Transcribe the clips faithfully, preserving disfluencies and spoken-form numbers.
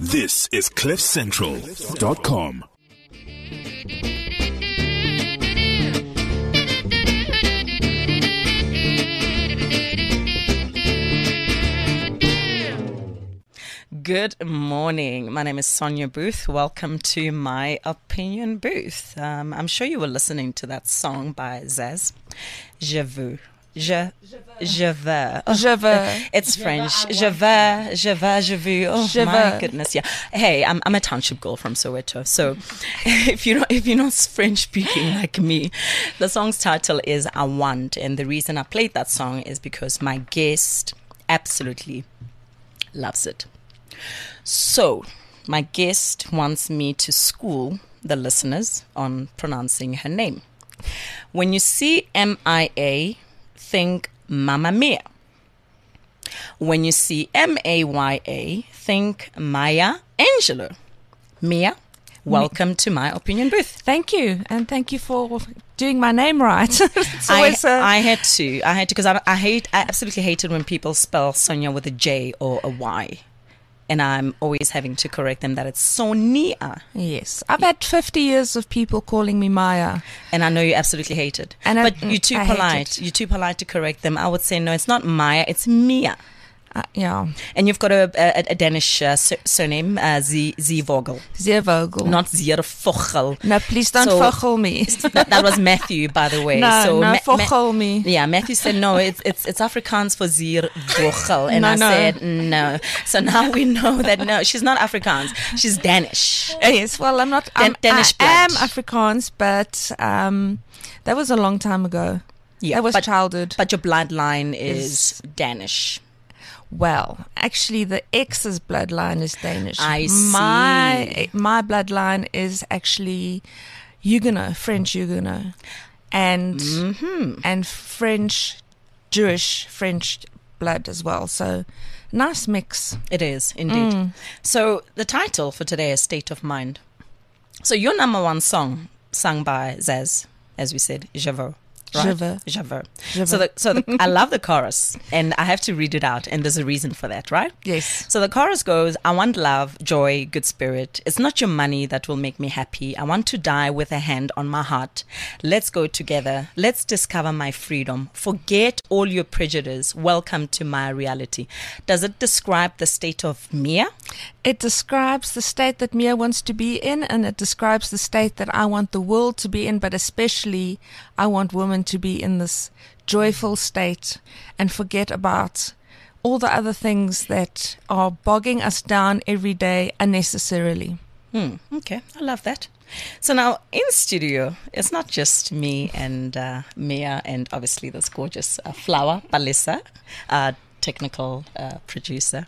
This is cliff central dot com. Good morning. My name is Sonia Booth. Welcome to my opinion booth. Um, I'm sure you were listening to that song by Zaz. Je veux. Je, je veux. Oh, Je veux. It's French. Je veux, je veux, je veux. Oh Je my veux. goodness, yeah. Hey, I'm I'm a township girl from Soweto. So if you don't if you're not French speaking like me, the song's title is I Want, and the reason I played that song is because my guest absolutely loves it. So, my guest wants me to school the listeners on pronouncing her name. When you see M I A, think Mamma Mia. When you see M A Y A, think Maya Angelou. Mia, welcome to my opinion booth. Thank you, and thank you for doing my name right. It's I, always a- I had to. I had to because I, I hate. I absolutely hate it when people spell Sonia with a J or a Y. And I'm always having to correct them that it's Sonia. Yes, I've had fifty years of people calling me Maya. And I know you absolutely hate it. And I- but you're too I hate polite. it. You're too polite to correct them. I would say, no, it's not Maya, it's Mia. Uh, yeah, And you've got a, a, a Danish uh, sur- surname, uh, Z, Z Vogel, zeer vogel. not Zier Vogel. No, please don't So- vogel me. that, that was Matthew, by the way. No, so no, Ma- Ma- vogel me. Yeah, Matthew said, no, it's it's it's Afrikaans for Zier Vogel. And No, I no. said, no. So now we know that, no, she's not Afrikaans. She's Danish. Uh, Yes, well, I'm not. I'm, Danish I am blood. Afrikaans, but um, that was a long time ago. Yeah, that was but, childhood. but your bloodline is Danish. Well, actually, the ex's bloodline is Danish. I My see. my bloodline is actually Huguenot, French Huguenot, and Mm-hmm. and French, Jewish French blood as well. So, nice mix. It is, indeed. Mm. So the title for today is State of Mind. So your number one song, sung by Zaz, as we said, Je veux. Right? Je veux. Je veux. Je So, veux. the, so the, I love the chorus, and I have to read it out, and there's a reason for that, right? Yes. So the chorus goes, I want love, joy, good spirit. It's not your money that will make me happy. I want to die with a hand on my heart. Let's go together. Let's discover my freedom. Forget all your prejudice. Welcome to my reality. Does it describe the state of Mia? It describes the state that Mia wants to be in, and it describes the state that I want the world to be in, but especially I want women to be in this joyful state and forget about all the other things that are bogging us down every day unnecessarily. Hmm, okay, I love that. So now in studio, it's not just me and uh, Mia and obviously this gorgeous uh, flower, Balissa, uh, technical uh, producer.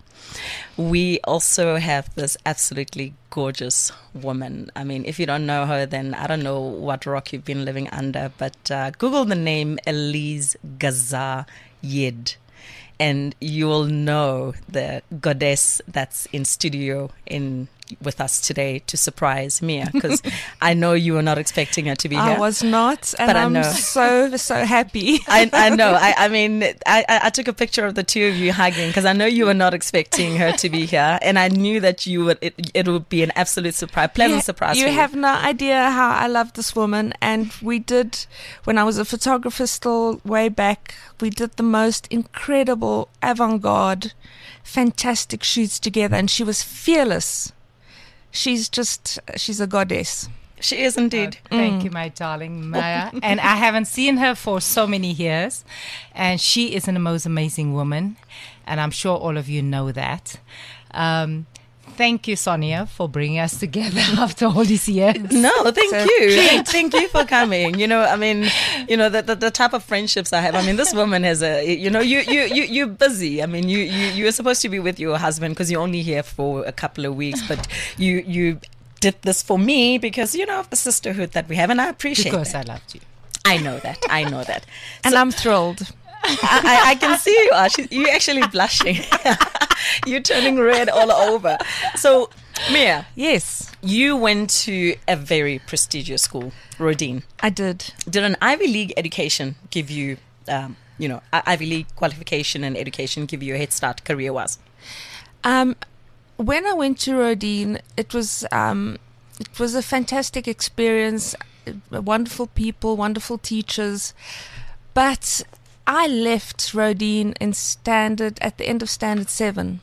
We also have this absolutely gorgeous woman. I mean, if you don't know her, then I don't know what rock you've been living under, but uh, Google the name Elise Gaza Yed, and you will know the goddess that's in studio in with us today to surprise Mia, because I know you were not expecting her to be I here. was not, and But I I'm know. so, so happy. I, I know. I, I mean, I, I I took a picture of the two of you hugging because I know you were not expecting her to be here, and I knew that you would. It, it would be an absolute surprise, pleasant You- surprise. You for have no idea how I love this woman. And we did, when I was a photographer still way back, we did the most incredible avant-garde, fantastic shoots together. And she was fearless. She's just, she's a goddess. She is indeed. Oh, thank you, my darling Maya. And I haven't seen her for so many years. And she is an most amazing woman. And I'm sure all of you know that. Um, thank you, Sonia, for bringing us together after all these years. No, thank So- you. Thank you for coming. You know, I mean, you know, the, the the type of friendships I have. I mean, this woman has a, you know, you you you you're busy. I mean, you you you were supposed to be with your husband because you're only here for a couple of weeks, but you you did this for me because you know of the sisterhood that we have, and I appreciate Because that. I loved you. I know that. I know that. And I'm thrilled. I, I, I can see you are. She's, you're actually blushing. You're turning red all over. So, Mia, Yes, you went to a very prestigious school, Rodin. I did. Did an Ivy League education give you, um, you know, I- Ivy League qualification and education give you a head start career-wise? Um, when I went to Rodin, it was um, it was a fantastic experience. Wonderful people, wonderful teachers, but I left Rodin in standard at the end of standard seven,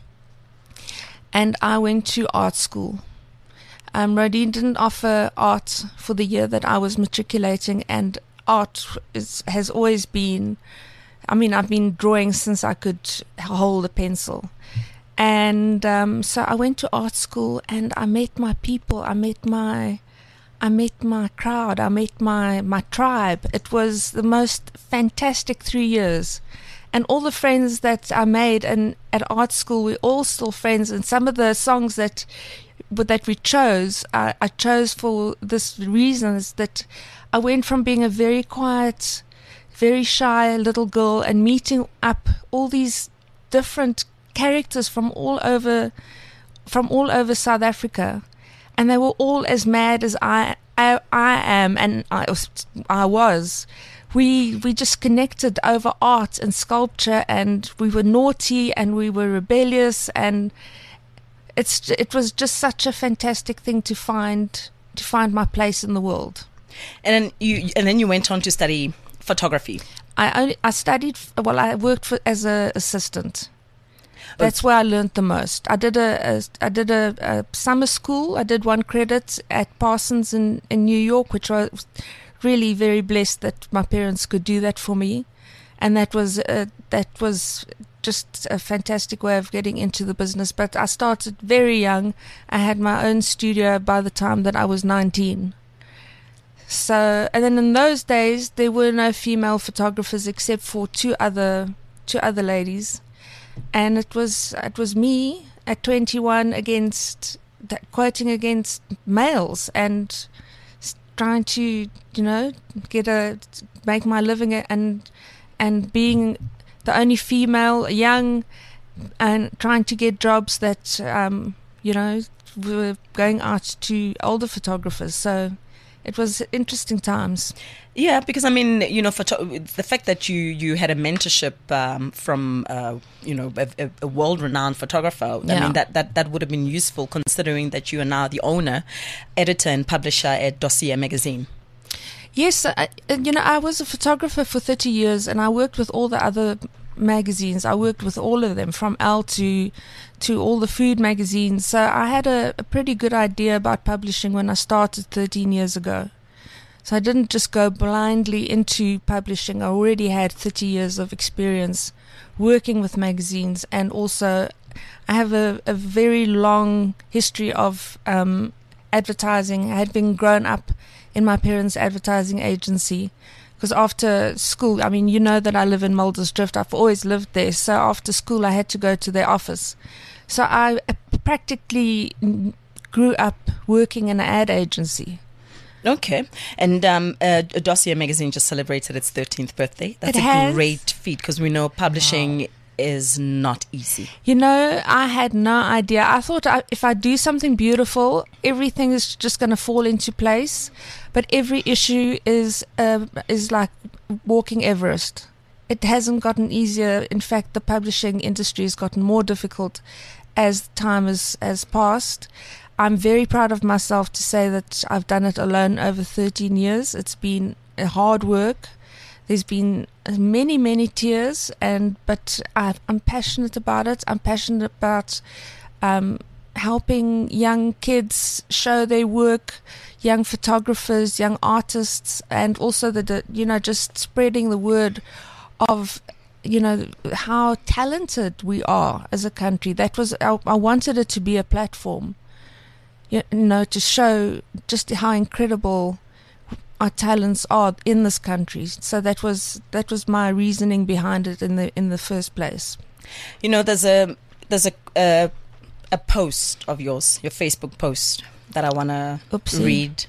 and I went to art school. Um, Rodin didn't offer art for the year that I was matriculating, and art is, has always been. I mean, I've been drawing since I could hold a pencil. And um, so I went to art school, and I met my people. I met my, I met my crowd. I met my, my tribe. It was the most fantastic three years. And all the friends that I made and at art school, we're all still friends. And some of the songs that that we chose, I, I chose for this reason, is that I went from being a very quiet, very shy little girl and meeting up all these different characters from all over from all over South Africa, and they were all as mad as I I, I am and I was, I was. We we just connected over art and sculpture, and we were naughty and we were rebellious, and it's it was just such a fantastic thing to find to find my place in the world. And then you and then you went on to study photography. I only, I studied well. I worked for, as an assistant. That's where I learned the most. I did a, a I did a, a summer school. I did one credit at Parsons in, in New York, which was really very blessed that my parents could do that for me, and that was uh, that was just a fantastic way of getting into the business. But I started very young. I had my own studio by the time that I was nineteen. So, and then in those days there were no female photographers except for two other two other ladies. And it was it was me at twenty-one against quoting against males and trying to you know get a make my living and and being the only female, young, and trying to get jobs that um, you know were going out to older photographers. So it was interesting times. Yeah, because I mean, you know, photo- the fact that you, you had a mentorship um, from, uh, you know, a, a world-renowned photographer, Yeah. I mean, that, that, that would have been useful considering that you are now the owner, editor and publisher at Dossier magazine. Yes, uh, you know, I was a photographer for thirty years, and I worked with all the other magazines. I worked with all of them, from Elle to to all the food magazines. So I had a, a pretty good idea about publishing when I started thirteen years ago. So I didn't just go blindly into publishing. I already had thirty years of experience working with magazines, and also I have a, a very long history of um, advertising. I had been grown up in my parents' advertising agency, because after school, I mean, you know that I live in Muldersdrift. I've always lived there. So after school, I had to go to their office. So I practically grew up working in an ad agency. Okay. And um, uh, Dossier magazine just celebrated its thirteenth birthday. That's It a has. great feat, because we know publishing is not easy. You know, I had no idea. I thought I, if I do something beautiful, everything is just going to fall into place. But every issue is uh, is like walking Everest. It hasn't gotten easier. In fact, the publishing industry has gotten more difficult as time has, has passed. I'm very proud of myself to say that I've done it alone over thirteen years. It's been a hard work. There's been many, many tears, and but I've, I'm passionate about it. I'm passionate about um, helping young kids show their work, young photographers, young artists, and also the, the you know just spreading the word of you know how talented we are as a country. That was I, I wanted it to be a platform, you know, to show just how incredible our talents are in this country. So that was that was my reasoning behind it in the in the first place. You know, there's a there's a a, a post of yours, your Facebook post, that I want to read.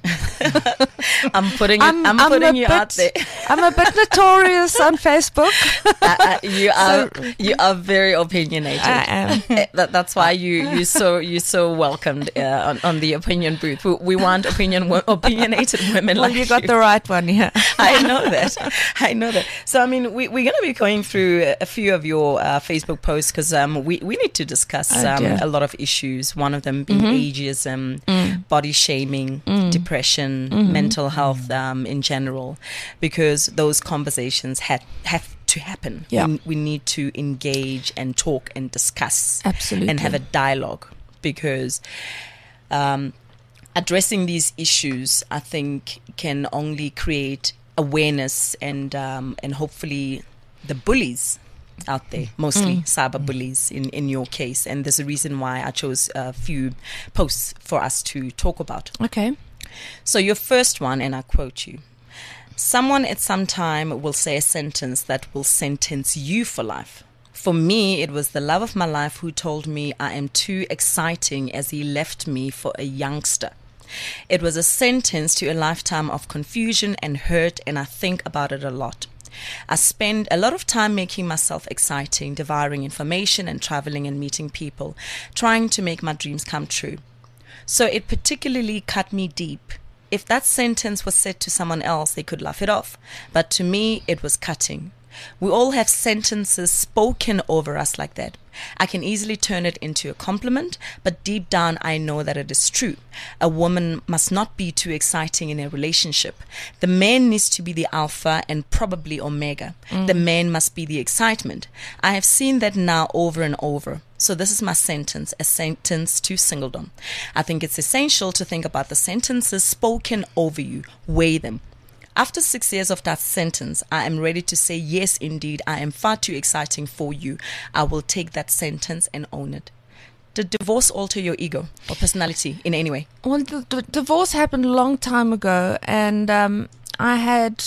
I'm putting it, I'm, I'm putting you bit, out there. I'm a bit notorious on Facebook. uh, uh, you are so, you are very opinionated. I am. that, that's why you you so you so welcomed uh, on, on the opinion booth. We, we want opinion opinionated women well, like you. You got the right one, yeah. I know that. I know that. So, I mean, we, we're going to be going through a few of your uh, Facebook posts because um, we, we need to discuss Oh, um, dear. a lot of issues. One of them being Mm-hmm. ageism, Mm. body shaming, depression, Mm-hmm. mental health um, in general, because those conversations had, have to happen. Yeah. We, we need to engage and talk and discuss Absolutely. and have a dialogue because um, addressing these issues, I think, can only create awareness and um, and hopefully the bullies out there, mostly Mm. cyber bullies in, in your case. And there's a reason why I chose a few posts for us to talk about. Okay. So your first one, and I quote you, someone at some time will say a sentence that will sentence you for life. For me, it was the love of my life who told me I am too exciting as he left me for a youngster. It was a sentence to a lifetime of confusion and hurt, and I think about it a lot. I spend a lot of time making myself exciting, devouring information and traveling and meeting people, trying to make my dreams come true. So it particularly cut me deep. If that sentence was said to someone else, they could laugh it off. But to me, it was cutting. We all have sentences spoken over us like that. I can easily turn it into a compliment, but deep down I know that it is true. A woman must not be too exciting in a relationship. The man needs to be the alpha and probably omega. The man must be the excitement. I have seen that now over and over. So this is my sentence, a sentence to singledom. I think it's essential to think about the sentences spoken over you, weigh them. After six years of that sentence, I am ready to say, yes, indeed, I am far too exciting for you. I will take that sentence and own it. Did divorce alter your ego or personality in any way? Well, the, the divorce happened a long time ago, and um, I had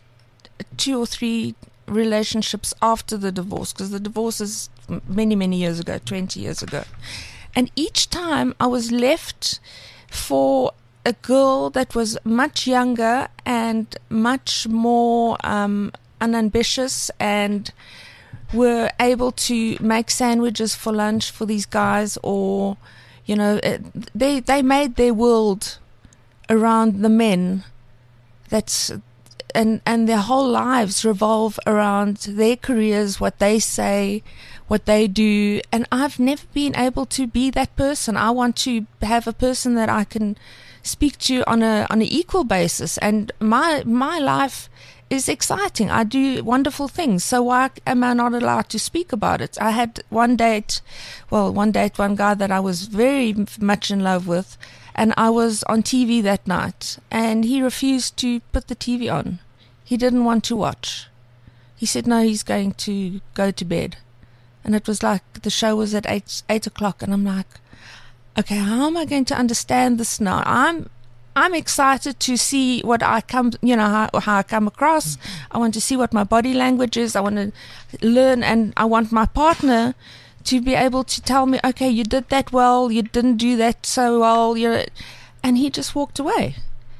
two or three relationships after the divorce, because the divorce is m- many, many years ago, twenty years ago. And each time I was left for a girl that was much younger and much more um, unambitious, and were able to make sandwiches for lunch for these guys, or, you know, it, they they made their world around the men. That's and and their whole lives revolve around their careers, what they say, what they do. And I've never been able to be that person. I want to have a person that I can speak to on a on an equal basis, and my my life is exciting. I do wonderful things, so why am I not allowed to speak about it? I had one date, well, one date, one guy that I was very much in love with, and I was on T V that night, and he refused to put the T V on. He didn't want to watch. He said no, he's going to go to bed, and it was like the show was at eight eight o'clock, and I'm like, okay, how am I going to understand this now? I'm I'm excited to see what I come, you know, how, how I come across. I want to see what my body language is. I want to learn, and I want my partner to be able to tell me, okay, you did that well, you didn't do that so well. You're, and he just walked away.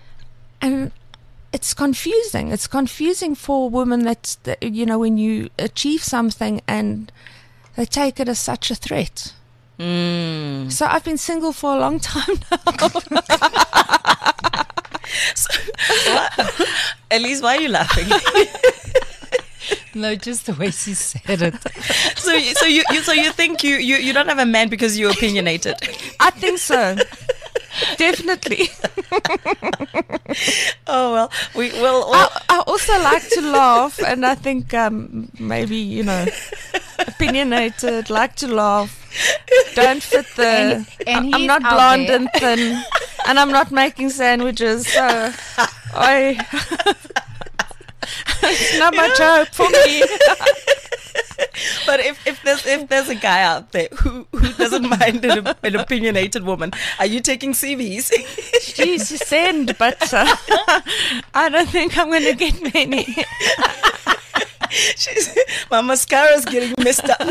And it's confusing. It's confusing for women that, that, you know, when you achieve something and they take it as such a threat. Mm. So I've been single for a long time now. So, what? Elise, why are you laughing? No, just the way she said it. so, you- so you, you, so you think you, you, you don't have a man because you're opinionated? I think so. Definitely. Oh well, we will. All, I, I also like to laugh, and I think um, maybe, you know, opinionated, like to laugh. Don't fit the. And- and I'm he's not out blonde there. and thin, and I'm not making sandwiches, so I. It's not much hope for me. but if, if there's if there's a guy out there who, who doesn't mind an, an opinionated woman, are you taking C Vs? Jeez, you send, but uh, I don't think I'm going to get many. She's, my mascara's getting messed up.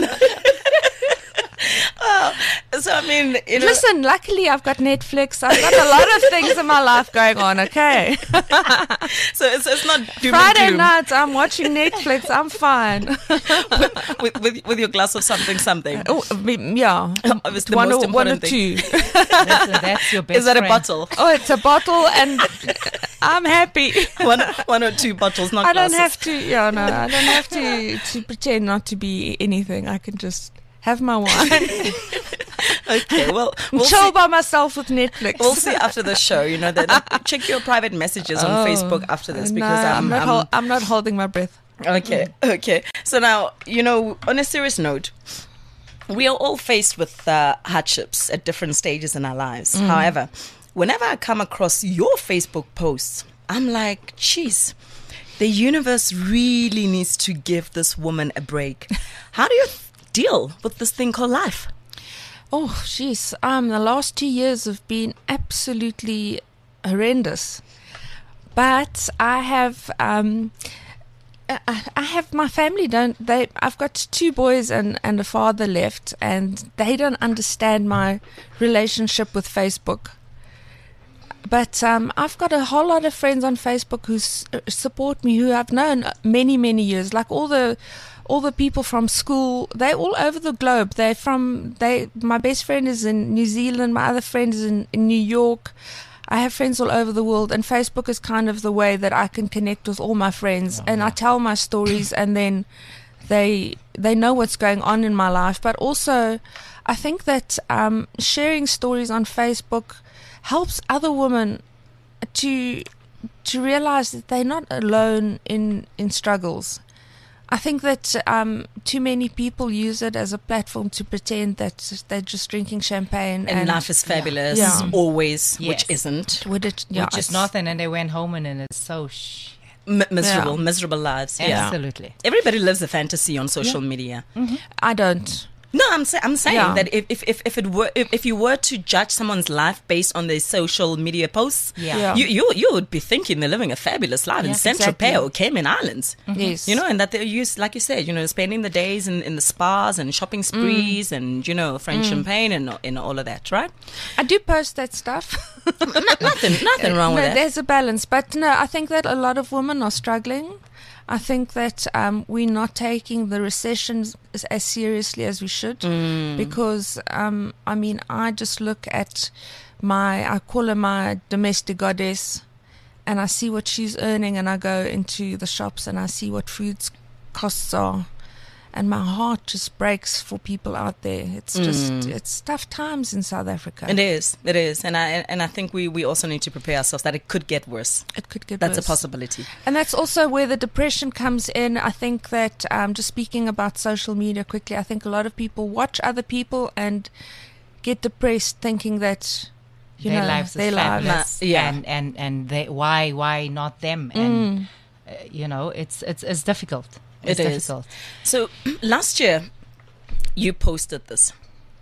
Oh, so I mean, you know, Listen, luckily I've got Netflix. I've got a lot of things in my life going on, okay? so it's, it's not doom Friday and gloom nights, I'm watching Netflix. I'm fine. with, with with your glass of something something. Oh, I mean, yeah. It's the one most or, one or important thing. two. That's, that's your best Is that a friend. bottle? Oh, it's a bottle, and I'm happy. one, one or two bottles, not I don't glasses. have to. Yeah, no, I don't have to to pretend not to be anything. I can just have my wine, Okay, well, we'll chill see, by myself with Netflix. we'll see after the show. You know, that, that- check your private messages on Oh, Facebook after this no, because I'm I'm, not. I'm hol- I'm not holding my breath. Okay, okay. So now, you know, on a serious note, we are all faced with uh, hardships at different stages in our lives. However, whenever I come across your Facebook posts, I'm like, geez, the universe really needs to give this woman a break. How do you deal with this thing called life? Oh, jeez. Um, the last two years have been absolutely horrendous. But I have, um, I, I have my family. Don't they? I've got two boys and and a father left, and they don't understand my relationship with Facebook. But um, I've got a whole lot of friends on Facebook who s- support me, who I've known many, many years. Like all the, all the people from school, they're all over the globe. They're from they. My best friend is in New Zealand. My other friend is in, in New York. I have friends all over the world, and Facebook is kind of the way that I can connect with all my friends. And I tell my stories, and then they they know what's going on in my life. But also, I think that um, sharing stories on Facebook helps other women to to realize that they're not alone in in struggles. I think that um, too many people use it as a platform to pretend that they're just drinking champagne And, and, life is fabulous, Yeah. always, Yes. which isn't. would it, yeah, Which is it's- nothing, and they went home and it's so sh- M- miserable, Yeah. miserable lives. Yeah. absolutely. Everybody lives a fantasy on social media. I don't. No, I'm sa- I'm saying Yeah. that if, if, if, if it were if, if you were to judge someone's life based on their social media posts, Yeah. Yeah. you, you you would be thinking they're living a fabulous life in Yeah, Saint exactly. Tropez or Cayman Islands. Yes. You know, and that they use, like you said, you know, spending the days in, in the spas and shopping sprees and, you know, French champagne and, and all of that, right? I do post that stuff. Nothing, nothing wrong with no, that. there's a balance, but no, I think that a lot of women are struggling. I think that um, we're not taking the recession as, as seriously as we should, Mm. because um, I mean, I just look at my, I call her my domestic goddess, and I see what she's earning, and I go into the shops and I see what food's costs are. And my heart just breaks for people out there. It's just, Mm. it's tough times in South Africa. It is, it is, and I and I think we, we also need to prepare ourselves that it could get worse. It could get That's worse. a possibility. And that's also where the depression comes in. I think that, um, just speaking about social media quickly, I think a lot of people watch other people and get depressed thinking that, you their know, lives their is lives. fabulous. Ma- yeah. And and and they, why why not them? And uh, you know, it's it's it's difficult. It's It is. difficult. So last year, you posted this.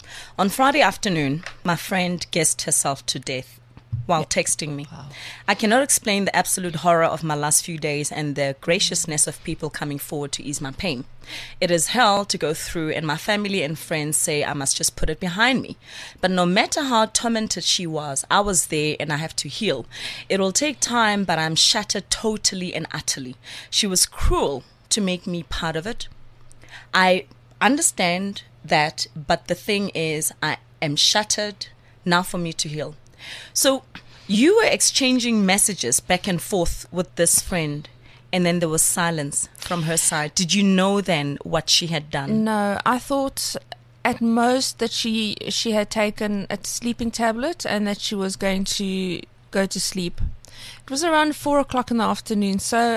On Friday afternoon, my friend guessed herself to death while texting me. I cannot explain the absolute horror of my last few days and the graciousness of people coming forward to ease my pain. It is hell to go through, and my family and friends say I must just put it behind me. But no matter how tormented she was, I was there and I have to heal. It will take time, but I'm shattered totally and utterly. She was cruel to make me part of it. I understand that, but the thing is, I am shattered. Now for me to heal. So you were exchanging messages back and forth with this friend, and then there was silence from her side. Did you know then what she had done? No, I thought at most that she she had taken a sleeping tablet and that she was going to go to sleep. It was around four o'clock in the afternoon, so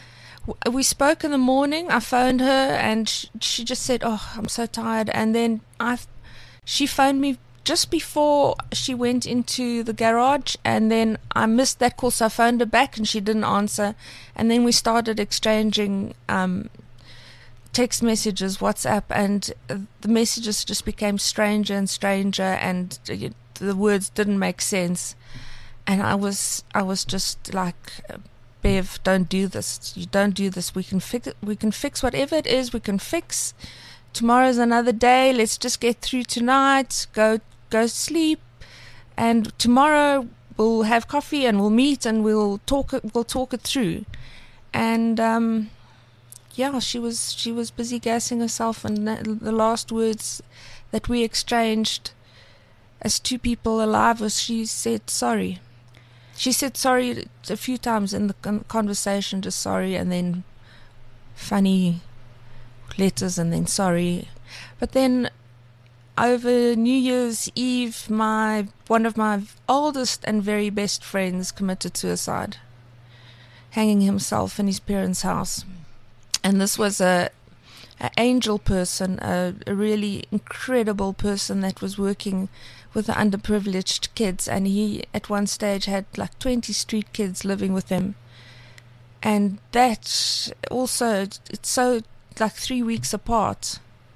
w- we spoke in the morning. I phoned her and sh- she just said, "Oh, I'm so tired." And then I, she phoned me just before she went into the garage, and then I missed that call, so I phoned her back and she didn't answer. And then we started exchanging um, text messages, WhatsApp, and uh, the messages just became stranger and stranger, and uh, the words didn't make sense. And I was, I was just like, "Bev, don't do this. You don't do this. We can fix it. We can fix whatever it is. We can fix. Tomorrow's another day. Let's just get through tonight. Go, go sleep, and tomorrow we'll have coffee and we'll meet and we'll talk. it- We'll talk it through." And um, yeah, she was she was busy gassing herself, and the the last words that we exchanged as two people alive was she said sorry. she said sorry a few times in the con- conversation, just sorry, and then funny letters, and then sorry. But then over New Year's Eve, my one of my oldest and very best friends committed suicide, hanging himself in his parents' house. And this was a, a angel person, a, a really incredible person that was working with the underprivileged kids. And he, at one stage, had like twenty street kids living with him. And that also, it's so like three weeks apart.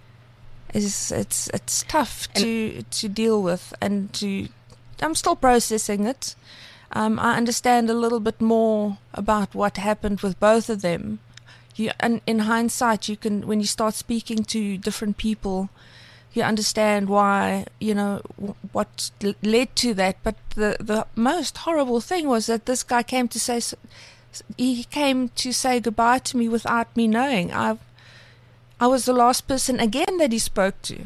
Is it's it's tough to to deal with, and to I'm still processing it. Um, I understand a little bit more about what happened with both of them. You, and in hindsight, you can, when you start speaking to different people, you understand why, you know, w- what l- led to that. But the the most horrible thing was that this guy came to say, he came to say goodbye to me without me knowing. I I was the last person again that he spoke to.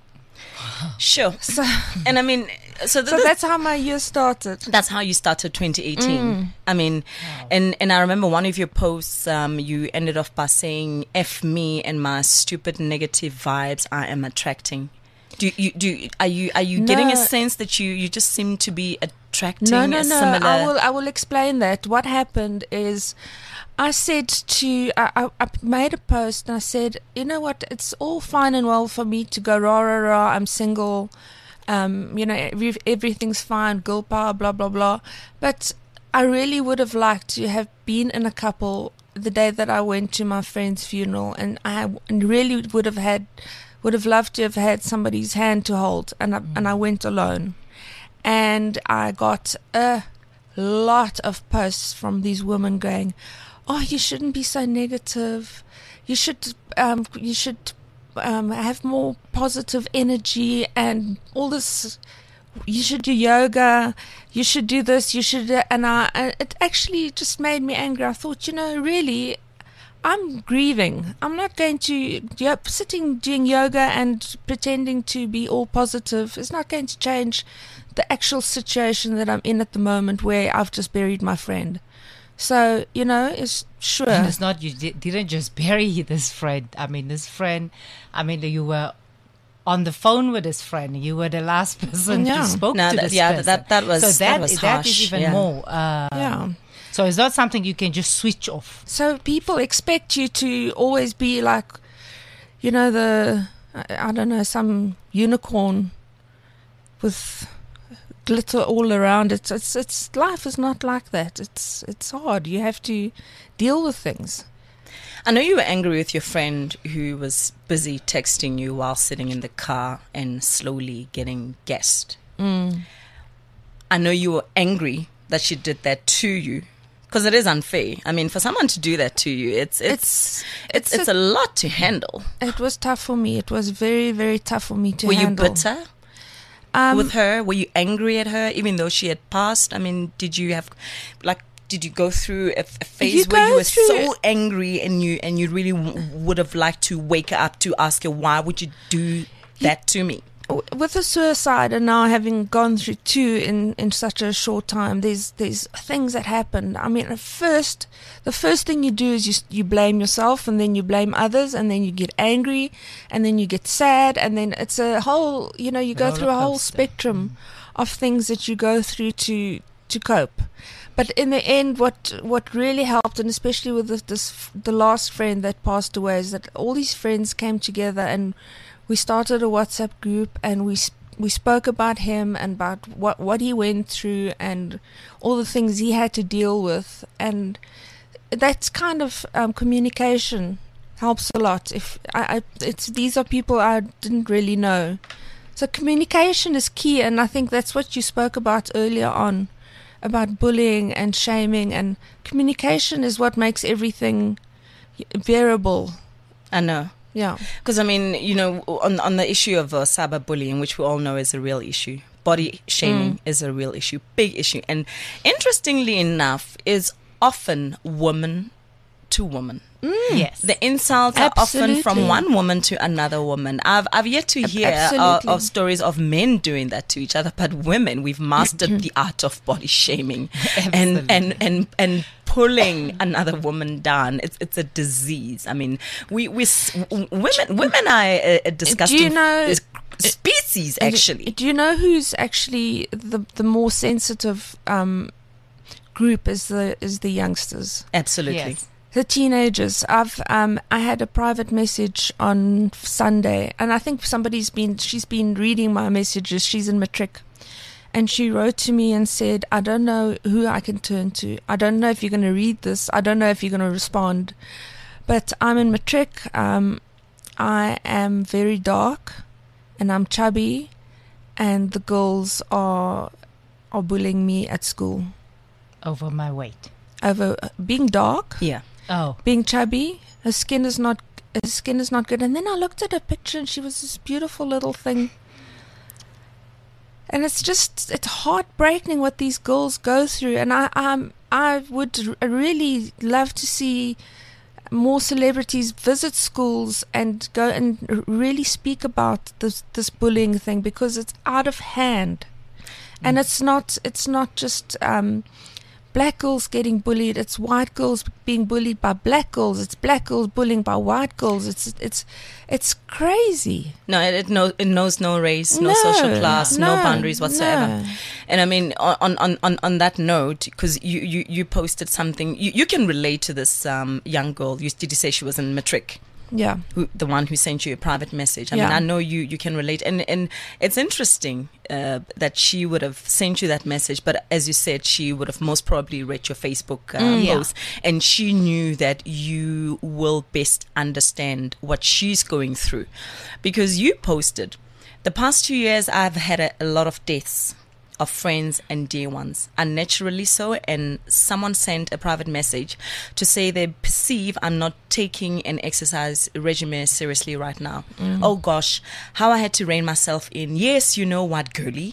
Sure. So, And I mean, so, th- so th- that's how my year started. that's how you started twenty eighteen. Mm. I mean, and, and I remember one of your posts, um, you ended off by saying, F me and my stupid negative vibes I am attracting. Do you, do you, are you, are you getting a No. sense that you, you just seem to be attracting No, no, a no. similar... I will, I will explain that. What happened is, I said to, I, I, I made a post and I said, you know what, it's all fine and well for me to go rah, rah, rah, I'm single, um, you know, every, everything's fine, girl power, blah, blah, blah. But I really would have liked to have been in a couple the day that I went to my friend's funeral, and I really would have had, would have loved to have had somebody's hand to hold, and I, and I went alone. And I got a lot of posts from these women going, oh, you shouldn't be so negative. You should, um, you should um, have more positive energy and all this. You should do yoga. You should do this. You should. Uh, and I, uh, it actually just made me angry. I thought, you know, really, I'm grieving. I'm not going to yep, sitting doing yoga and pretending to be all positive is not going to change the actual situation that I'm in at the moment, where I've just buried my friend. So, you know, it's sure. And it's not, you di- didn't just bury this friend. I mean, this friend, I mean, you were on the phone with this friend. You were the last person Yeah. who spoke No, to that- this yeah, person. that- that was- so that that, was that harsh, is even yeah. more. Uh, Yeah. So it's not something you can just switch off. So people expect you to always be like, you know, the, I, I don't know, some unicorn with glitter all around it. It's, it's, life is not like that. It's, it's hard. You have to deal with things. I know you were angry with your friend who was busy texting you while sitting in the car and slowly getting gassed. Mm. I know you were angry that she did that to you, because it is unfair. I mean, for someone to do that to you, it's it's it's it's, it's a, lot to handle. It was tough for me. It was very, very tough for me to Were handle. you bitter Um, with her? Were you angry at her, even though she had passed? I mean, did you have, like, did you go through a, a phase You where you go were through so it. angry and you and you really w- would have liked to wake her up to ask her, why would you do that to me? With the suicide, and now having gone through two in, in such a short time, there's there's things that happen. I mean, at first, the first thing you do is you you blame yourself, and then you blame others, and then you get angry, and then you get sad, and then it's a whole, you know, you go through a whole rollercoaster. spectrum of things that you go through to to cope. But in the end, what what really helped, and especially with this, this the last friend that passed away, is that all these friends came together and we started a WhatsApp group, and we we spoke about him and about what what he went through and all the things he had to deal with, and that's kind of um, communication helps a lot. If I, I it's these are people I didn't really know, so communication is key, and I think that's what you spoke about earlier on, about bullying and shaming, and communication is what makes everything bearable. I know. Yeah. Because, I mean, you know, on on the issue of uh, cyberbullying, which we all know is a real issue, body shaming Mm. is a real issue, big issue. And interestingly enough, is often women to women. Yes. The insults are often from Absolutely. one woman to another woman. I've I've yet to hear uh, Absolutely. of stories of men doing that to each other, but women, we've mastered the art of body shaming and, and and and pulling another woman down. It's it's a disease. I mean, we we s- women women are a, a disgusting Do you know- s- species. And Actually, do you know who's actually the the more sensitive um, group is the is the youngsters, absolutely. Yes. the teenagers. I've um, I had a private message on Sunday, and I think somebody's been she's been reading my messages. She's in matric, and she wrote to me and said, "I don't know who I can turn to. I don't know if you're going to read this. I don't know if you're going to respond, but I'm in matric. Um, I am very dark, and I'm chubby, and the girls are are bullying me at school Over my weight. over being dark, Yeah. Oh. being chubby. Her skin is not her skin is not good." And then I looked at her picture, and she was this beautiful little thing. And it's just it's heartbreaking what these girls go through. And I um I would r- really love to see more celebrities visit schools and go and r- really speak about this this bullying thing, because it's out of hand. And it's not it's not just um, black girls getting bullied. It's white girls being bullied by black girls. It's black girls bullying by white girls. It's it's it's crazy. No, it, it knows it knows no race, no, No, social class, no, no, boundaries whatsoever. no. And I mean, on on on, on that note, because you, you, you posted something, you, you can relate to this um, young girl. You, did you say she was in matric? Yeah. Who, the one who sent you a private message. I Yeah. mean, I know you, you can relate. And, and it's interesting uh, that she would have sent you that message. But as you said, she would have most probably read your Facebook uh, Mm. Yeah. post. And she knew that you will best understand what she's going through. Because you posted, the past two years, I've had a, a lot of deaths of friends and dear ones, unnaturally so, and someone sent a private message to say they perceive I'm not taking an exercise regimen seriously right now. Mm. Oh gosh, how I had to rein myself in. Yes, you know what, girly.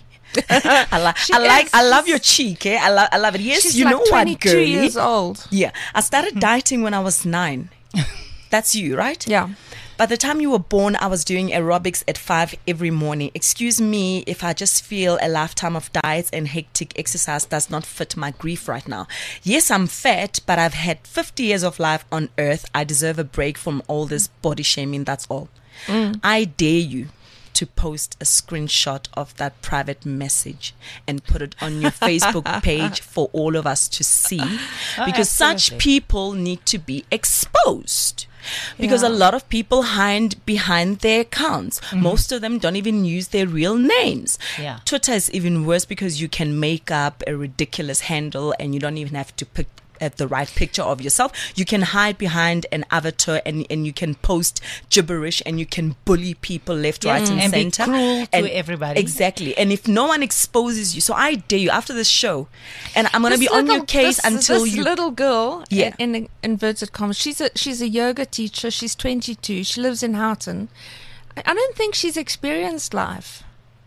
I, li- She I like is. I love your cheek, eh? I, lo- I love it. Yes, She's you like know what, twenty-two girly. years old. Yeah, I started dieting when I was nine. That's you, right? Yeah. By the time you were born, I was doing aerobics at five every morning. Excuse me if I just feel a lifetime of diets and hectic exercise does not fit my grief right now. Yes, I'm fat, but I've had fifty years of life on earth. I deserve a break from all this body shaming, that's all. Mm. I dare you to post a screenshot of that private message and put it on your Facebook page for all of us to see, Oh, because such absolutely. people need to be exposed. Because Yeah. a lot of people hide behind their accounts. Most of them don't even use their real names. Yeah. Twitter is even worse because you can make up a ridiculous handle and you don't even have to pick at the right picture of yourself. You can hide behind an avatar and, and you can post gibberish and you can bully people left, right, and, And be center. cruel to everybody. Exactly. And if no one exposes you, so I dare you after this show, and I'm going to This be on your little- case this, until this you. little girl, Yeah. in, in inverted commas, she's a she's a yoga teacher. She's twenty-two. She lives in Houghton. I, I don't think she's experienced life.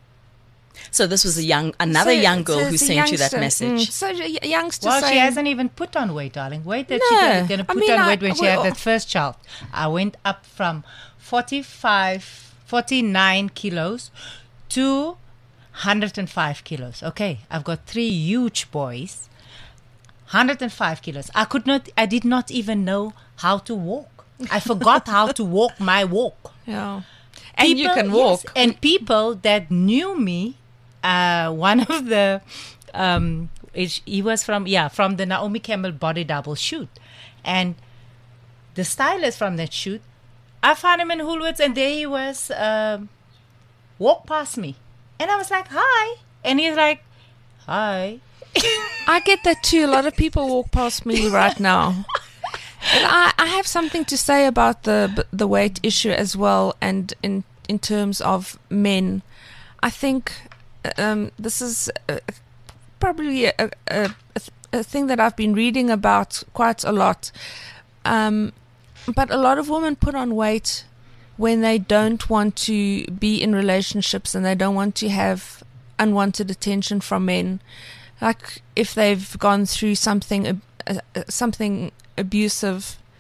So this was a young, another So- young girl so who it's a sent you that youngster, message. Mm, so a youngster Well, she saying, hasn't even put on weight, darling. Weight that No, she's going to I put mean, on I- weight when she well- had that first child. I went up from forty-five, forty-nine kilos to one hundred five kilos. Okay, I've got three huge boys. one hundred five kilos. I could not, I did not even know how to walk. I forgot how to walk my walk. yeah, and you People- can walk. yes, and people that knew me, uh, one of the, um, is- he was from, yeah, from the Naomi Campbell Body Double shoot. And the stylist from that shoot, I found him in Woolworths and there he was, um, walked past me. And I was like, hi. And he's like, hi. I get that too. A lot of people walk past me right now. But I, I have something to say about the the weight issue as well, and in in terms of men, I think um, this is uh, probably a, a, a, a thing that I've been reading about quite a lot. Um, but a lot of women put on weight when they don't want to be in relationships and they don't want to have unwanted attention from men. Like if they've gone through something, uh, uh, something abusive,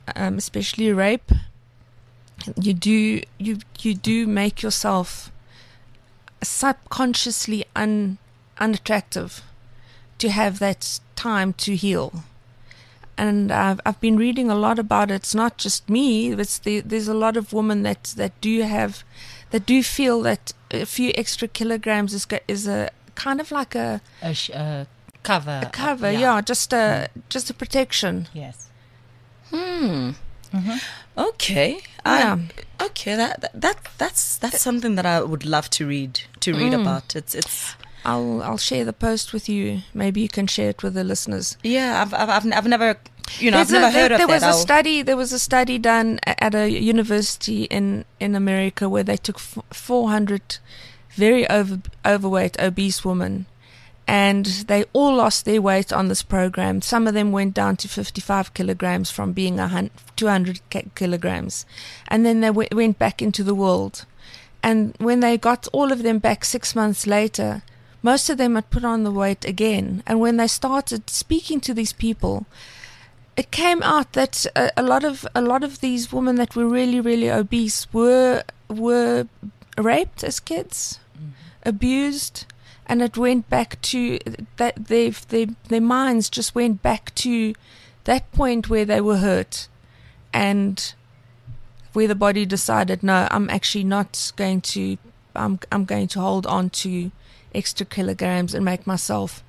um, especially rape, you do you you do make yourself subconsciously un, unattractive to have that time to heal. And I've I've been reading a lot about it. It's not just me. It's the, there's a lot of women that, that do have that do feel that a few extra kilograms is is a kind of like a A, sh- a cover. a cover, uh, yeah, just a just a protection. Yes. Hmm. Mm-hmm. Okay. Yeah. I, okay. That, that that that's that's something that I would love to read to read Mm. about. It's it's. I'll I'll share the post with you. Maybe you can share it with the listeners. Yeah. I've I've I've, I've never you know There's I've never a, heard there, of there that. was a I'll- study. There was a study done a- at a university in, in America where they took f- four hundred very over, overweight, obese women, and they all lost their weight on this program. Some of them went down to fifty-five kilograms from being a hun- two hundred ki- kilograms, and then they w- went back into the world. And when they got all of them back six months later, most of them had put on the weight again. And when they started speaking to these people, it came out that a, a lot of a lot of these women that were really really obese were were raped as kids, abused, and it went back to that they they their minds just went back to that point where they were hurt, and where the body decided, no, I'm actually not going to I'm I'm going to hold on to extra kilograms and make myself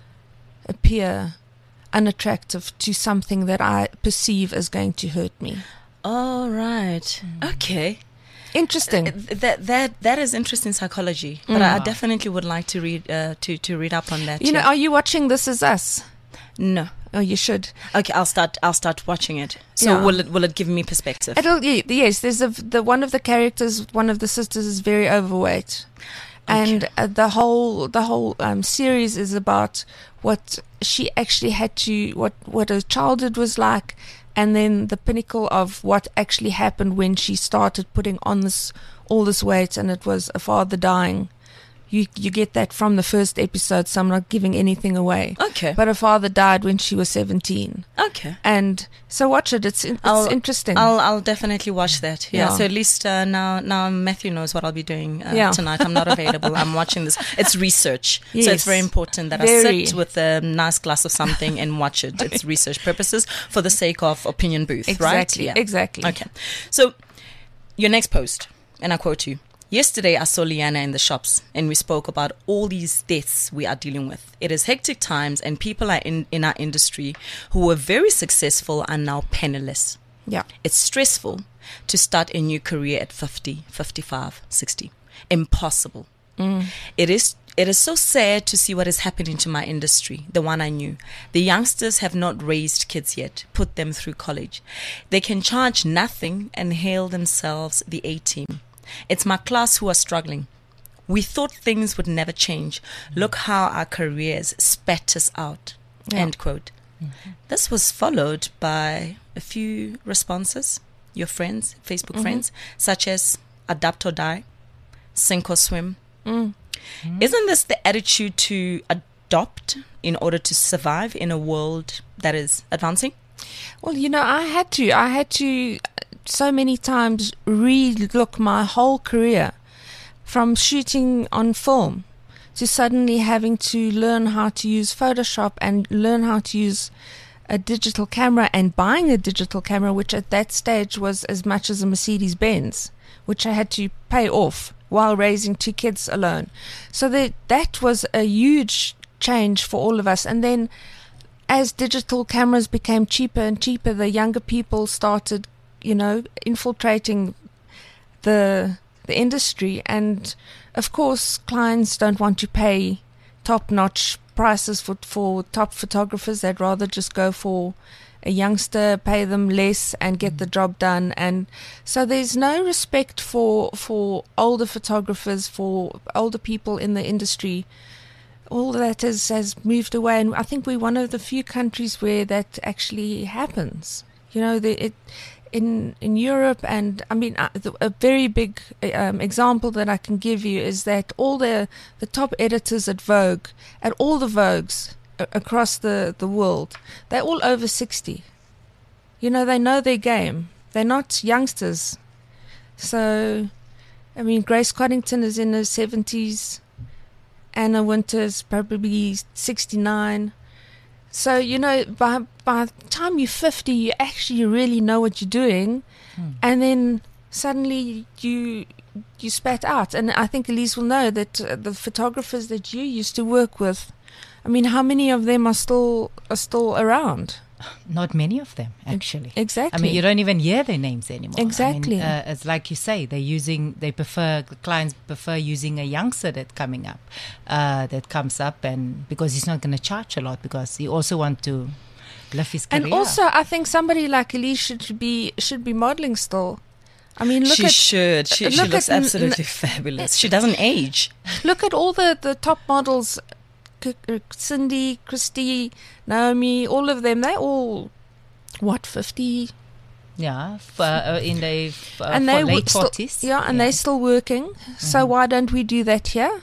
appear unattractive to something that I perceive as going to hurt me. All right. Okay. Interesting. Uh, That that that is interesting psychology, but I, I definitely would like to read uh, to to read up on that. You know, yeah. are you watching This Is Us? No. Oh, you should. Okay, I'll start. I'll start watching it. So Yeah. will it will it give me perspective? It'll, ye- yes, there's a the one of the characters, one of the sisters is very overweight, and Okay. uh, the whole the whole um, series is about what she actually had to what what her childhood was like, and then the pinnacle of what actually happened when she started putting on this all this weight, and it was a father dying. You you get that from the first episode, so I'm not giving anything away. Okay. But her father died when she was seventeen, Okay. and so watch it. It's it's I'll- interesting. I'll I'll definitely watch that. Yeah. Yeah. So at least uh, now now Matthew knows what I'll be doing uh, Yeah. tonight. I'm not available. I'm watching this. It's research, so Yes. it's very important that I Very. sit with a nice glass of something and watch it. It's research purposes for the sake of opinion booth, right? Exactly, Yeah. exactly. Okay. So your next post, and I quote you. Yesterday, I saw Liana in the shops, and we spoke about all these deaths we are dealing with. It is hectic times, and people are in, in our industry who were very successful are now penniless. Yeah. It's stressful to start a new career at fifty, fifty-five, sixty. Impossible. It is it is so sad to see what is happening to my industry, the one I knew. The youngsters have not raised kids yet, put them through college. They can charge nothing and hail themselves the A-team. It's my class who are struggling. We thought things would never change. Look how our careers spat us out. Yeah. End quote. This was followed by a few responses, your friends, Facebook friends, such as Adapt or Die, Sink or Swim. Isn't this the attitude to adopt in order to survive in a world that is advancing? Well, you know, I had to. I had to so many times re-look my whole career, from shooting on film to suddenly having to learn how to use Photoshop and learn how to use a digital camera, and buying a digital camera, which at that stage was as much as a Mercedes-Benz, which I had to pay off while raising two kids alone. So that that was a huge change for all of us. And then as digital cameras became cheaper and cheaper, the younger people started, you know, infiltrating the the industry. And of course, clients don't want to pay top-notch prices for for top photographers. They'd rather just go for a youngster, pay them less, and get the job done. And so there's no respect for for older photographers, for older people in the industry. All that has, has moved away, and I think we're one of the few countries where that actually happens. You know, the, it in in Europe, and I mean, uh, the, a very big um, example that I can give you is that all the the top editors at Vogue, at all the Vogues a- across the the world, they're all over sixty. You know, they know their game. They're not youngsters. So, I mean, Grace Coddington is in her seventies. Anna Winter's probably sixty-nine. So, you know, by by the time you're fifty, you actually really know what you're doing. Hmm. And then suddenly you you spat out. And I think Elise will know that uh, the photographers that you used to work with, I mean, how many of them are still are still around? Not many of them, actually. Exactly. I mean, you don't even hear their names anymore. Exactly. I mean, uh, it's like you say, they're using, they prefer, the clients prefer using a youngster that's coming up, uh, that comes up, and because he's not going to charge a lot, because he also want to live his career. And also, I think somebody like Elise should be should be modeling still. I mean, look she at should. She, she look looks at n- absolutely n- fabulous. She doesn't age. look at all the, the top models, C- Cindy, Christy, Naomi, all of them. They're all what fifty, Yeah, f- uh, in the f- uh, and for they late still, forties. yeah, and they're still working. So why don't we do that here?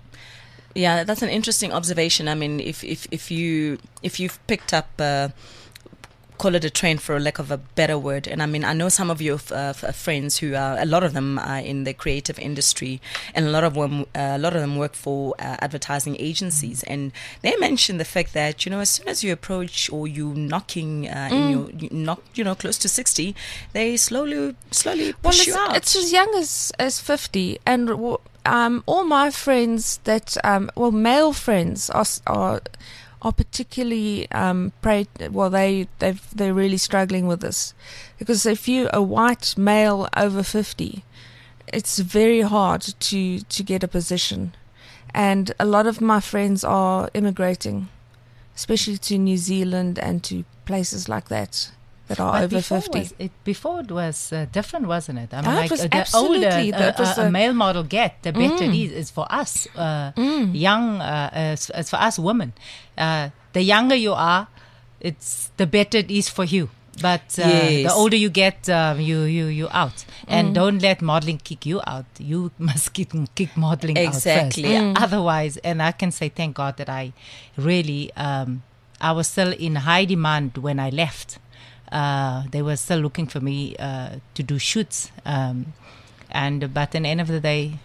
Yeah, that's an interesting observation. I mean, if if if you if you've picked up. Uh, call it a trend for lack of a better word. And I mean, I know some of your uh, f- friends who are, a lot of them are in the creative industry, and a lot of them, uh, a lot of them work for uh, advertising agencies. And they mentioned the fact that, you know, as soon as you approach or you knocking uh, in your, you knock, you know, close to sixty, they slowly, slowly Well, push it's, you out. it's as young as, as fifty. And w- um, all my friends that, um, well, male friends are, s- are are particularly um, prey. Well, they they they're really struggling with this, because if you a white male over fifty, it's very hard to to get a position, and a lot of my friends are immigrating, especially to New Zealand and to places like that that are But over before fifty. Was it, before it was uh, different, wasn't it? I mean, Ah, it like was uh, the absolutely- older uh, that was uh, a a- male model get, the better Mm. it is, is for us, uh, Mm. young, uh, as, as for us women. Uh, the younger you are, it's the better it is for you. But uh, Yes. the older you get, um, you you you out, and Mm. don't let modeling kick you out. You must kick, kick modeling Exactly. out first. Mm. Otherwise, and I can say thank God that I really, um, I was still in high demand when I left. Uh, they were still looking for me uh, to do shoots, um, and but at the end of the day,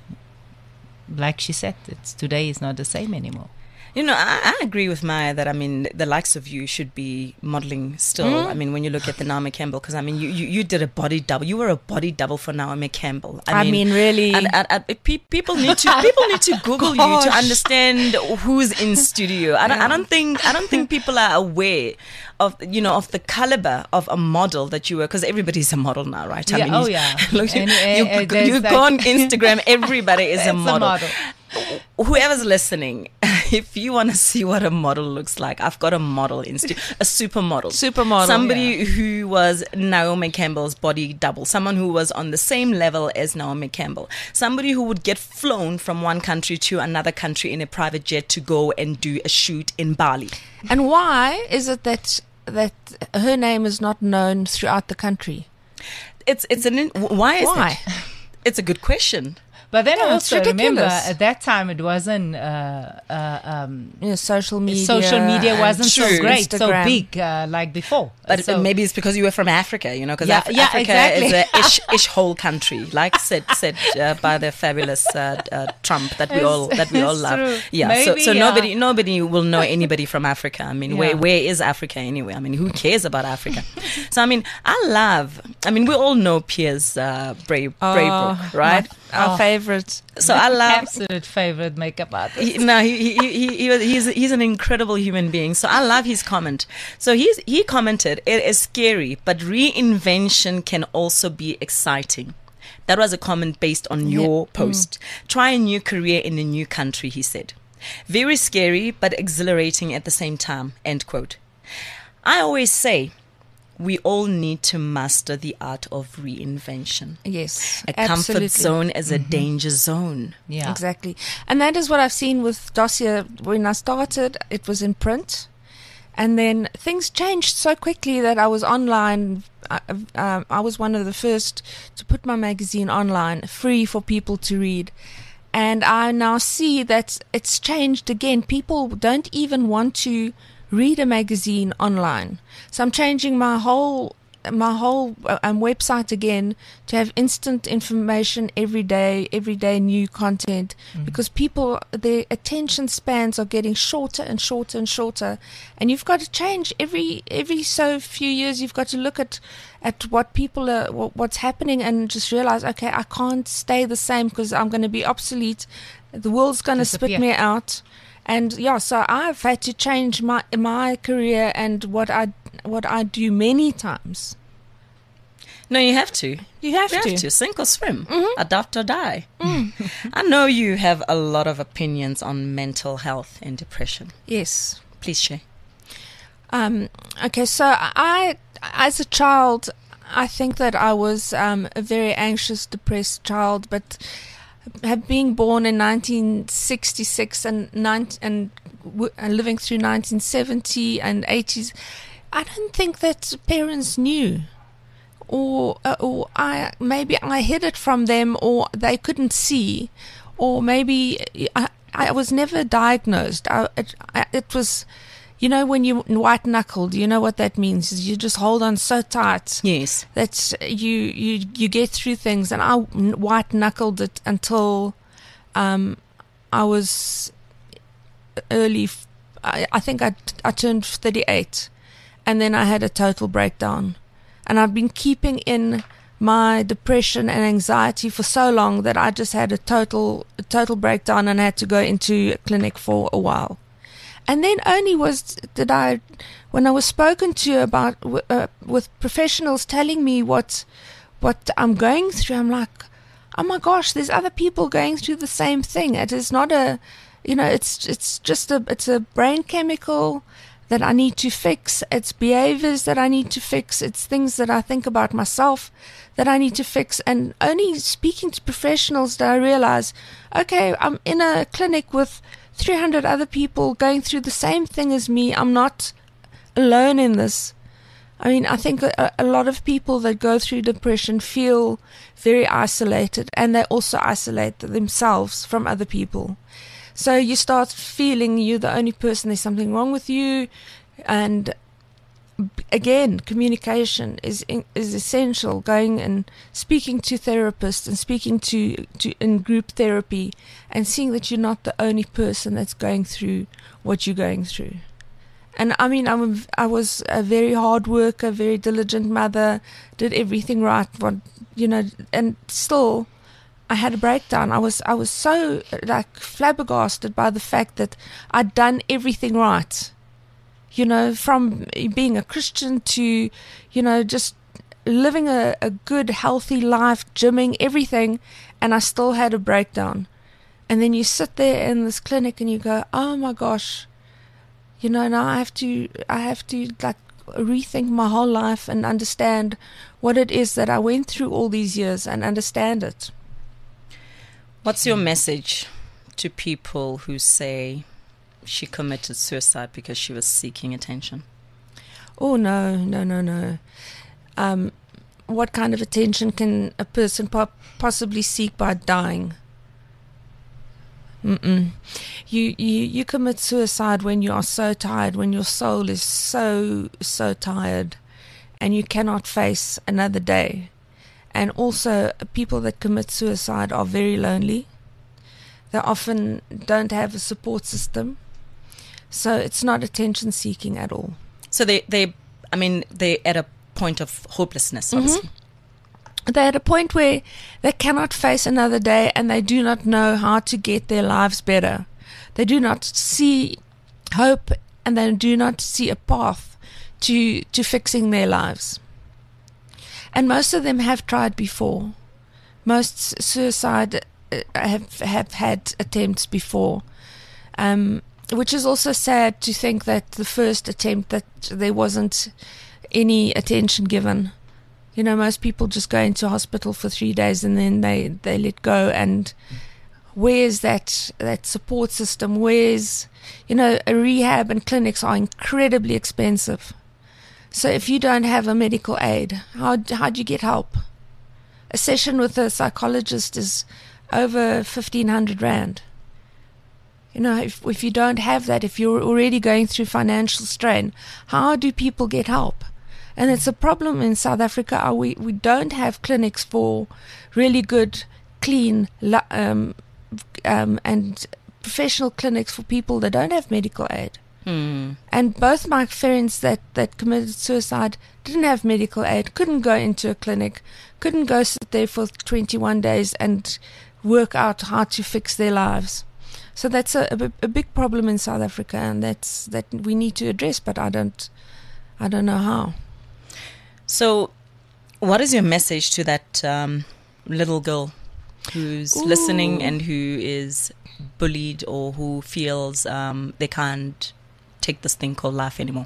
like she said, it's today is not the same anymore. You know, I, I agree with Maya that, I mean, the likes of you should be modeling still. Mm. I mean, when you look at the Naomi Campbell, because I mean, you, you, you did a body double. You were a body double for Naomi Campbell. I mean, really. And, and, and pe- people need to people need to Google you to Gosh. understand who's in studio. I don't, I don't think I don't think people are aware of, you know, of the caliber of a model that you were, because everybody's a model now, right? I Yeah, mean, oh, you- yeah. look, you, And, uh, you, uh, you there's go on like- Instagram, everybody is a It's a model. model. Whoever's listening, if you want to see what a model looks like, I've got a model in stu- a supermodel. Supermodel, Somebody who was Naomi Campbell's body double. Someone who was on the same level as Naomi Campbell. Somebody who would get flown from one country to another country in a private jet to go and do a shoot in Bali. And why is it that that her name is not known throughout the country? It's it's an in- why is Why? it? It's a good question. But then Yeah, it's also remember, ridiculous. at that time it wasn't uh, uh, um, You know, social media. social media and wasn't so True. great, so Instagram. big uh, like before. But so, maybe it's because you were from Africa, you know, because Yeah, Af- yeah, Africa exactly. is a ish, ish whole country, like said said uh, by the fabulous uh, uh, Trump that we It's- all that we all it's love. true. Yeah, Maybe, so so yeah. nobody nobody will know anybody from Africa. I mean, Yeah. where where is Africa anyway? I mean, who cares about Africa? So I mean, I love. I mean, we all know Piers uh, Bray, Oh, Braybrook, right? my- our Oh. favorite. So I love. absolute favorite makeup artist. He, no, he, he, he, he was, he's he's an incredible human being. So I love his comment. So he's he commented, "It is scary, but reinvention can also be exciting." That was a comment based on your post. Try a new career in a new country, he said. Very scary, but exhilarating at the same time. End quote. I always say, we all need to master the art of reinvention. Yes, A absolutely. comfort zone is a danger zone. Yeah, Exactly. And that is what I've seen with Dossier. When I started, it was in print. And then things changed so quickly that I was online. I, um, I was one of the first to put my magazine online, free for people to read. And I now see that it's changed again. People don't even want to read a magazine online. So I'm changing my whole my whole um, website again to have instant information every day, every day new content, mm. because people, their attention spans are getting shorter and shorter and shorter, and you've got to change every every so few years. You've got to look at at what people are, what's happening, and just realize, okay, I can't stay the same because I'm going to be obsolete. The world's going to spit me out. And yeah, so I've had to change my my career and what I what I do many times. No, you have to. You have you to. have to sink or swim, Mm-hmm. adapt or die. Mm. I know you have a lot of opinions on mental health and depression. Yes. Please share. Um, okay, so I, as a child, I think that I was um, a very anxious, depressed child, but have being born in nineteen sixty-six and nine, and w- and living through nineteen seventy and eighties, I don't think that parents knew, or uh, or I maybe I hid it from them, or they couldn't see, or maybe I, I was never diagnosed. I, it, I, it was. You know, when you white knuckled, you know what that means. Is you just hold on so tight. Yes. That you you you get through things, and I white knuckled it until um, I was early. I, I think I I turned thirty-eight, and then I had a total breakdown, and I've been keeping in my depression and anxiety for so long that I just had a total a total breakdown and had to go into a clinic for a while. And then only was did I, when I was spoken to about uh, with professionals telling me what what I'm going through, I'm like, oh my gosh, there's other people going through the same thing. It is not a, you know, it's it's just a it's a brain chemical that I need to fix. It's behaviors that I need to fix. It's things that I think about myself that I need to fix. And only speaking to professionals did I realize, okay, I'm in a clinic with three hundred other people going through the same thing as me. I'm not alone in this. I mean, I think a, a lot of people that go through depression feel very isolated, and they also isolate themselves from other people. So you start feeling you're the only person, there's something wrong with you. And again, communication is is essential. Going and speaking to therapists and speaking to, to in group therapy, and seeing that you're not the only person that's going through what you're going through. And I mean, I'm a, I was a very hard worker, very diligent mother, did everything right, what you know, and still I had a breakdown. I was I was so like flabbergasted by the fact that I'd done everything right. You know, from being a Christian to, you know, just living a, a good, healthy life, gymming, everything, and I still had a breakdown. And then you sit there in this clinic and you go, oh my gosh, you know, now I have to, I have to like rethink my whole life and understand what it is that I went through all these years and understand it. What's your message to people who say she committed suicide because she was seeking attention? Oh, no, no, no, no. Um, what kind of attention can a person po- possibly seek by dying? Mm-mm. You, you, you commit suicide when you are so tired, when your soul is so, so tired, and you cannot face another day. And also, people that commit suicide are very lonely. They often don't have a support system. So it's not attention seeking at all. So they, they, I mean, they're at a point of hopelessness, obviously. Mm-hmm. They're at a point where they cannot face another day, and they do not know how to get their lives better. They do not see hope, and they do not see a path to, to fixing their lives. And most of them have tried before. Most suicide have, have had attempts before. Um, Which is also sad to think that the first attempt that there wasn't any attention given. You know, most people just go into hospital for three days and then they, they let go. And where's that that support system? Where's, you know, a rehab and clinics are incredibly expensive. So if you don't have a medical aid, how how do you get help? A session with a psychologist is over fifteen hundred rand. You know, if if you don't have that, if you're already going through financial strain, how do people get help? And it's a problem in South Africa. uh, We, we don't have clinics for really good, clean, la- um, um, and professional clinics for people that don't have medical aid. Hmm. And both my friends that, that committed suicide didn't have medical aid, couldn't go into a clinic, couldn't go sit there for twenty-one days and work out how to fix their lives. So that's a, a, a big problem in South Africa, and that's that we need to address. But I don't, I don't know how. So, what is your message to that um, little girl who's Ooh. listening and who is bullied or who feels um, they can't take this thing called life anymore?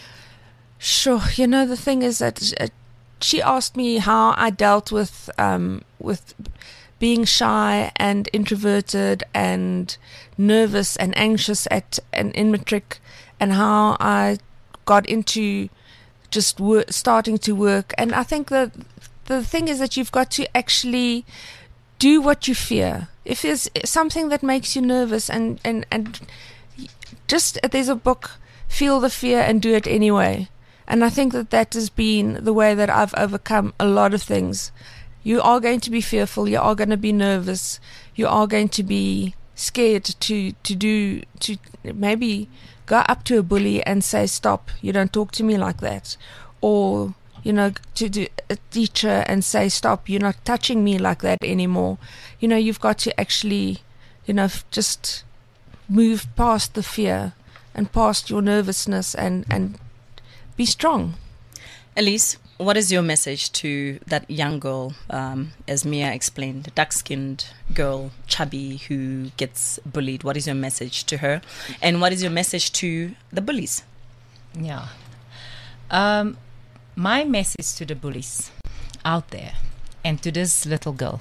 Sure. You know, the thing is that uh, she asked me how I dealt with um, with being shy and introverted and nervous and anxious at and in matric, and how I got into just wor- starting to work. And I think that the thing is that you've got to actually do what you fear. If there's something that makes you nervous, and, and, and just there's a book, Feel the Fear and Do It Anyway. And I think that that has been the way that I've overcome a lot of things. You are going to be fearful. You are going to be nervous. You are going to be scared to, to do, to maybe go up to a bully and say, stop, you don't talk to me like that. Or, you know, to do a teacher and say, stop, you're not touching me like that anymore. You know, you've got to actually, you know, just move past the fear and past your nervousness and, and be strong. Elise, what is your message to that young girl, um, as Mia explained, dark-skinned girl, chubby, who gets bullied? What is your message to her? And what is your message to the bullies? Yeah. Um, my message to the bullies out there and to this little girl,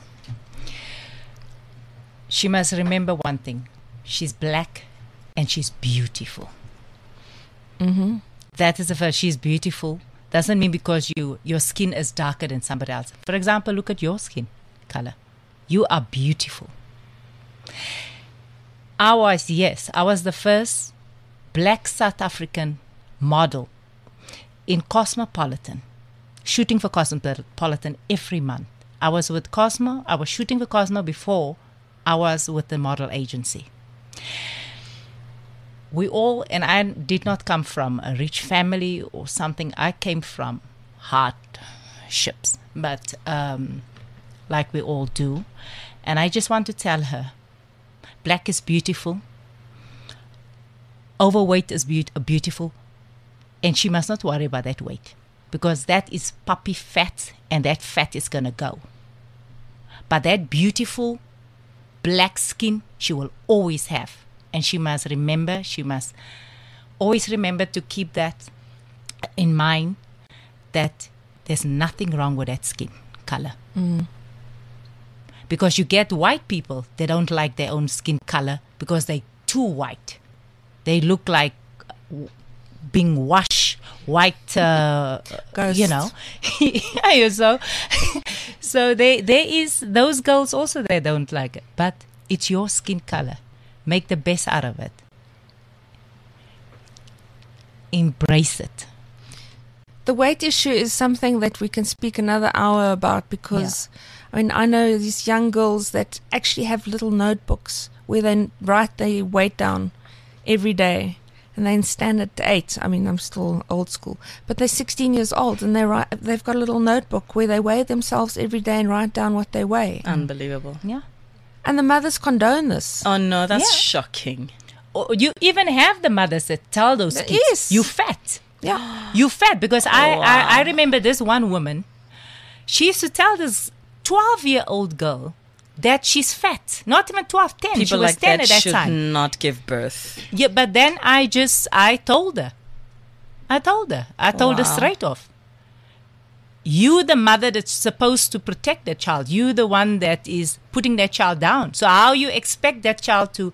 she must remember one thing. She's black and she's beautiful. Mm-hmm. That is the first. She's beautiful. Doesn't mean because you your skin is darker than somebody else. For example, look at your skin color. You are beautiful. I was, yes, I was the first black South African model in Cosmopolitan, shooting for Cosmopolitan every month. I was with Cosmo. I was shooting for Cosmo before I was with the model agency. We all, and I did not come from a rich family or something. I came from hardships, but um, like we all do. And I just want to tell her, black is beautiful. Overweight is be- beautiful. And she must not worry about that weight, because that is puppy fat, and that fat is going to go. But that beautiful black skin she will always have. And she must remember, she must always remember to keep that in mind, that there's nothing wrong with that skin color. Mm. Because you get white people, they don't like their own skin color because they're too white. They look like being washed white, uh, you know. Yeah, so so they, there is, those girls also, they don't like it. But it's your skin color. Make the best out of it. Embrace it. The weight issue is something that we can speak another hour about, because yeah. I mean, I know these young girls that actually have little notebooks where they write their weight down every day, and they stand at eight. I mean, I'm still old school, but they're sixteen years old, and they write, they've got a little notebook where they weigh themselves every day and write down what they weigh. Unbelievable. Yeah. And the mothers condone this. Oh no, that's Yeah. shocking. Or you even have the mothers that tell those kids, Yes. you fat. Yeah. You fat. Because I, wow. I, I remember this one woman, she used to tell this twelve-year-old girl that she's fat. Not even twelve, ten. People she was like ten that at that should time. not give birth. Yeah, but then I just, I told her. I told her. I told her Wow. straight off. You, the mother that's supposed to protect that child. You, the one that is putting that child down. So how you expect that child to...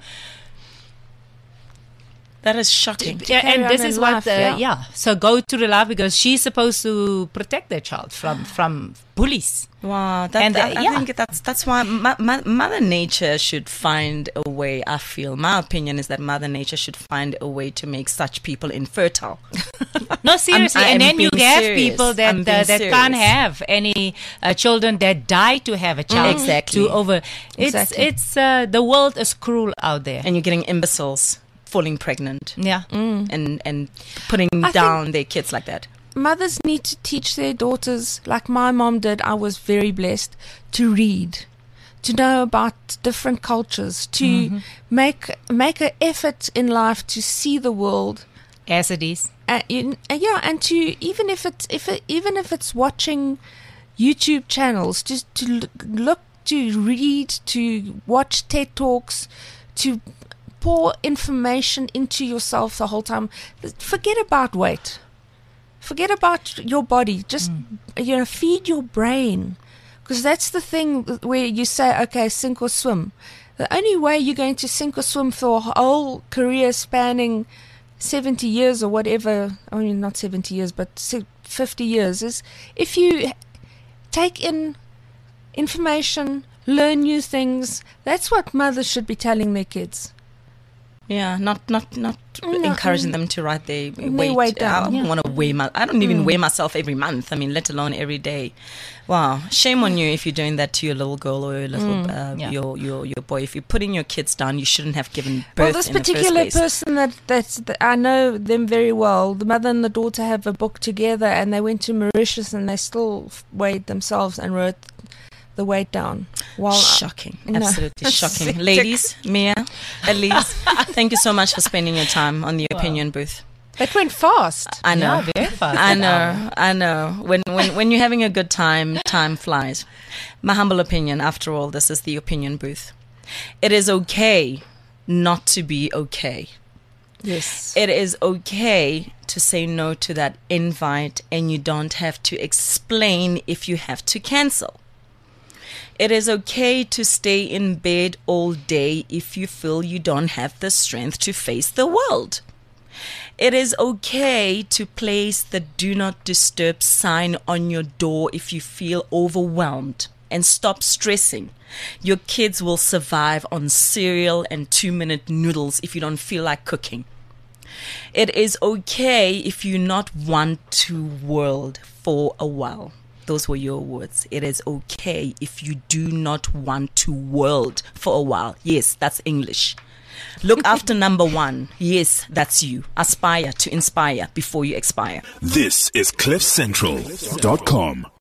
That is shocking. Yeah, carry and on this in is what, life, uh, yeah. yeah. So go to the life, because she's supposed to protect that child from, from bullies. Wow, that, And, uh, I, I yeah. think that's that's why ma- ma- Mother Nature should find a way. I feel my opinion is that Mother Nature should find a way to make such people infertile. No, seriously. I'm- and I'm then you being have serious. people that I'm uh, being that can't serious. have any uh, children that die to have a child. Exactly. To over. It's Exactly. it's uh, the world is cruel out there. And you're getting imbeciles falling pregnant Yeah. and, and putting I down their kids like that. Mothers need to teach their daughters, like my mom did. I was very blessed to read, to know about different cultures, to Mm-hmm. make make an effort in life to see the world. As it is. Uh, in, uh, yeah, and to even if it's if it, even if it's watching YouTube channels, just to l- look, to read, to watch TED Talks, to pour information into yourself the whole time. Forget about weight. Forget about your body. Just you know, feed your brain, because that's the thing where you say, okay, sink or swim. The only way you're going to sink or swim for a whole career spanning seventy years or whatever, I mean, not seventy years, but si- fifty years, is if you take in information, learn new things. That's what mothers should be telling their kids. Yeah, not not not No, encouraging mm. them to write their Their weight. weight down. I don't Yeah. want to weigh my. I don't even weigh myself every month. I mean, let alone every day. Wow, shame on you if you're doing that to your little girl or your little uh, Yeah. your your your boy. If you're putting your kids down, you shouldn't have given birth. Well, this in the particular first place. person that that's that I know them very well. The mother and the daughter have a book together, and they went to Mauritius, and they still f- weighed themselves and wrote the weight down. While Shocking, No. absolutely shocking. Sick. Ladies, Mia, Elise, thank you so much for spending your time on the opinion booth. it went fast. I know. Yeah, very fast. I an hour. know, I know. When when when you're having a good time, time flies. My humble opinion, after all, this is the opinion booth. It is okay not to be okay. Yes. It is okay to say no to that invite, and you don't have to explain if you have to cancel. It is okay to stay in bed all day if you feel you don't have the strength to face the world. It is okay to place the do not disturb sign on your door if you feel overwhelmed, and stop stressing. Your kids will survive on cereal and two minute noodles if you don't feel like cooking. It is okay if you not want to world for a while. Those were your words. It is okay if you do not want to world for a while. Yes, that's English. Look after number one. Yes, that's you. Aspire to inspire before you expire. This is cliff central dot com.